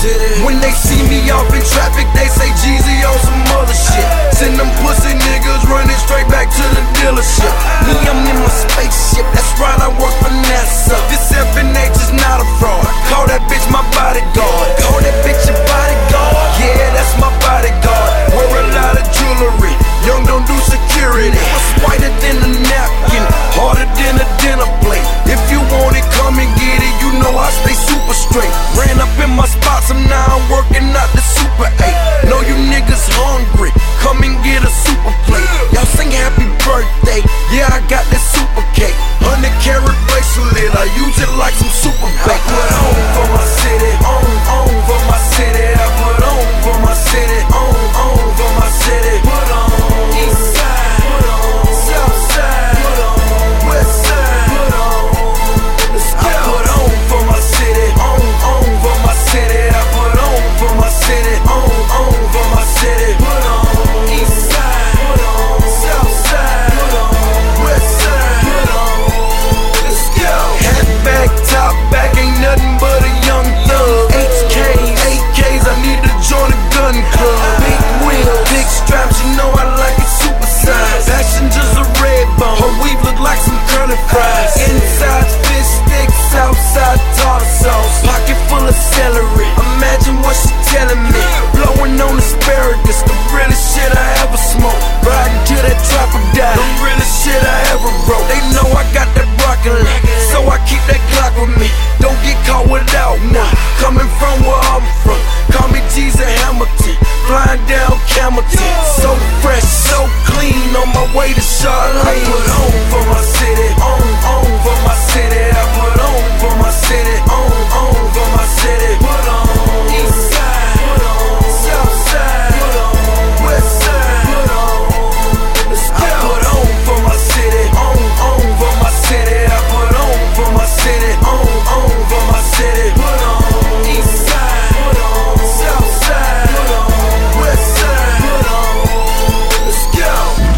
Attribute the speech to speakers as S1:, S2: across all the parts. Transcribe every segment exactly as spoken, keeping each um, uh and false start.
S1: city. When they see me off in traffic, they say Jeezy on some other shit. Send them pussy niggas running straight back to the dealership. Me, I'm in my spaceship, that's right, I work for NASA. This F N H is not a fraud. Call that bitch my bodyguard. Call that bitch your bodyguard. Yeah, that's my bodyguard. Wear a lot of jewelry. Young don't do security. What's whiter than a napkin, harder than a dinner plate. If you want it, come and get it. You know I stay super straight. Ran up in my spots, and now I'm working out the Super eight. Know you niggas hungry, come and get a super plate. Y'all sing happy birthday, yeah I got that super cake. Hundred carat bracelet, I use it like some super bait. I put on for my city, on, on for my city. I put on for my city, on, on for my city. Put on east side, put on south side, put on west side, put on. Let's go. I put on for my city, on, on for my city. I put on for my city, on, on for my city. Put on east side, put on south side, put on west side, put on. Let's go. Hat back, top back, ain't nothing but a young thug. H Ks, eight Ks, I need to join a gun club. Big wheels, big straps, you know I like it super size. Passengers a red bone, her weave look like some curly fries. Inside fish sticks, outside tartar sauce. Pocket full of celery, imagine what she telling me. Blowing on asparagus, the realest shit I ever smoked. Riding to that trapper die, the realest shit I ever wrote. They know I got that broccoli, so I keep that Glock with me. Don't get caught without one. Coming from where I'm from, call me Jesus Hamilton. Flying down Camelton, so fresh, so clean, on my way to Charlotte. I put on for my city, on, on for my city. I put on for my city, on, on for my city. Put on east side, put on south side, put on west side, put on. Let's go. I put on for my city, on, on for my city. I put on for my city, on, on for my city. Put on east side, put on south side, put on west side, put on. Let's go.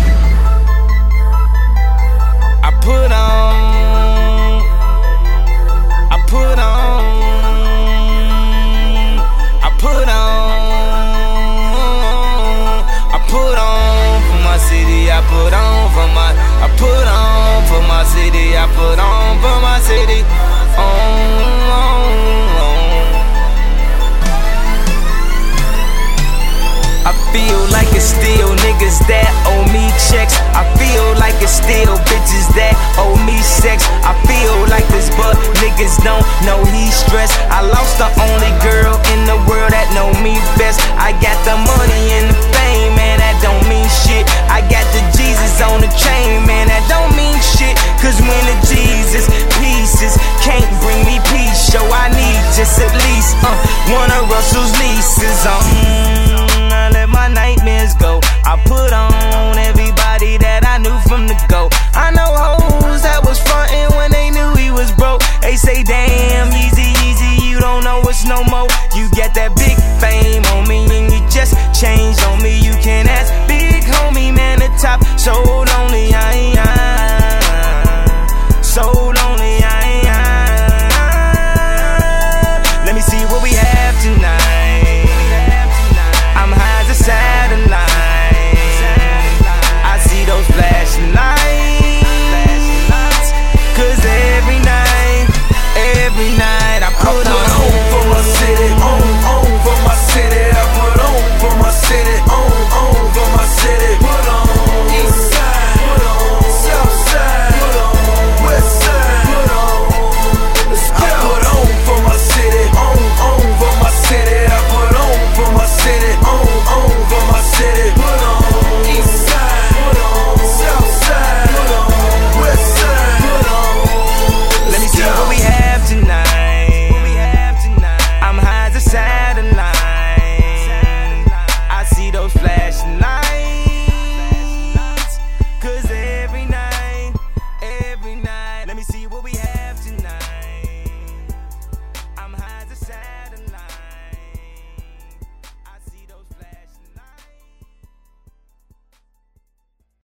S2: I put on, I put on, I put on, I put on for my city. I put on for my, I put on for my city. I put on for my city. On, on, on. I feel like it's still niggas that owe me checks. I feel like it's still bitches that owe me sex. I feel like this, but niggas don't know he's stressed. I lost the only girl in the world that know me best. I got the money and the fame, man, that don't mean shit. I got the Jesus on the chain, man, that don't mean shit. Cause when the Jesus pieces can't bring me peace, so I need just at least uh, one of Russell's leases. Um, I let my nightmares go. I put on everybody that I knew from the go. I know hoes that was frontin' when they knew he was broke. They say, damn, easy, easy, you don't know it's no more. You get that big fame.